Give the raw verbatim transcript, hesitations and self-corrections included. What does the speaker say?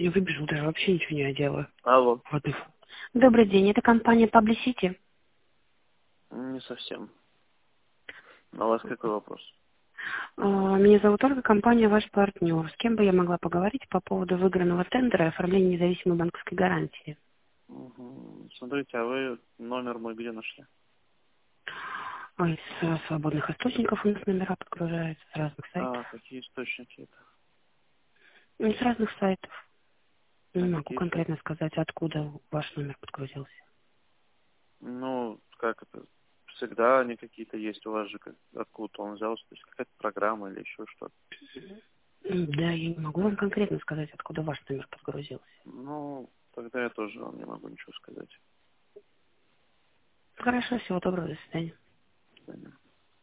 не выбежал, даже вообще ничего не одела. Алло. Вот и... Добрый день, это компания Publicity. Не совсем. А у вас какой вопрос? А, Меня зовут Ольга, компания ваш партнер. С кем бы я могла поговорить по поводу выигранного тендера и оформления независимой банковской гарантии? Угу. Смотрите, а вы номер мой где нашли? Ой, из э, свободных источников у нас номера подгружаются, с разных А, сайтов. какие источники это? Ну, с разных сайтов. Не А могу какие сайты? конкретно сказать, откуда ваш номер подгрузился. Ну, как это? Всегда они какие-то есть у вас же, как, откуда он взялся, то есть какая-то программа или еще что-то. М, Да, я не могу вам конкретно сказать, откуда ваш номер подгрузился. Ну, тогда я тоже вам не могу ничего сказать. Хорошо, всего доброго, до свидания. До свидания.